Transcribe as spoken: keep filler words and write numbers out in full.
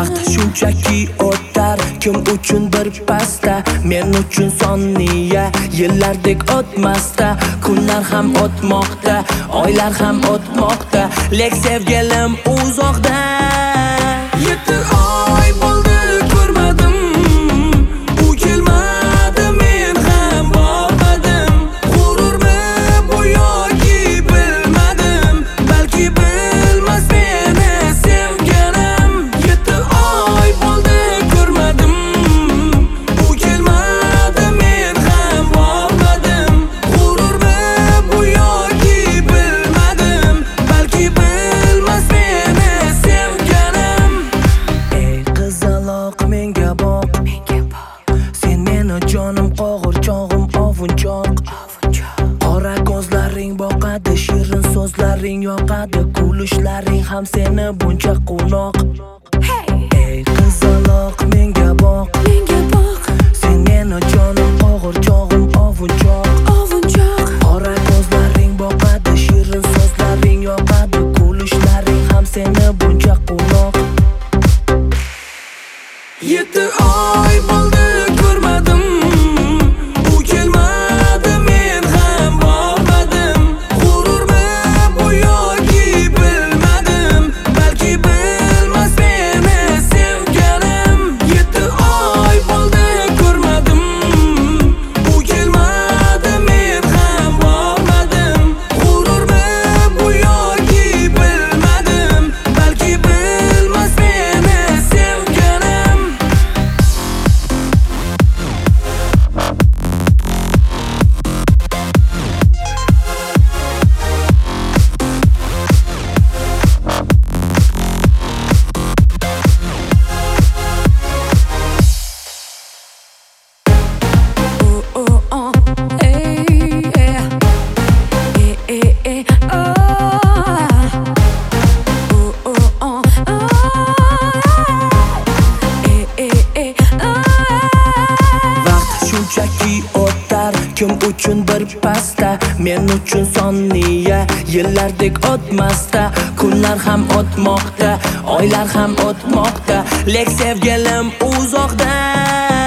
Vaqt shunchaki o'tar, kim uchun bir pasta, men uchun soniya, yillardek o'tmasda. Kunlar ham o'tmoqda, oylar ham o'tmoqda, lek sevgilim uzoqda. Yetti oy bo'ldi ko'rmadim, u kelmadi, men ham bormadim. G'ururmi bu yoki bilmadim, balki bilmas meni sevganim. Yetti oy bo'ldi ko'rmadim, u kelmadi, men ham bormadim. G'ururmi bu yoki bilmadim, balki bilmas meni sevganim. Ey qizaloq, menga boq, sen meni jonim, qo'g'irchog'im, ovunchoq. Qora ko'zlaring boqadi, shirin so'zlaring yoqadi, kulishlaring ham seni buncha quvnoq. Ey qizaloq, menga boq, sen meni jonim, qo'g'irchog'im, ovunchoq. Qora ko'zlaring boqadi, shirin so'zlaring yoqadi, kulishlaring ham seni buncha quvnoq. Yetti oy bo'ldi ko'rmadim, u kelmadi, men ham bormadim. G'ururmi bu yoki bilmadim, balki bilmas meni sevganim. Yetti oy bo'ldi ko'rmadim, u kelmadi, men ham bormadim. G'ururmi bu yoki bilmadim, balki bilmas meni sevganim. Vaqt shunchaki o'tar, kim uchun bir pasta, men uchun soniya, yillardek o'tmasda. Kunlar ham o'tmoqda, oylar ham o'tmoqda, lek sevgilim uzoqda.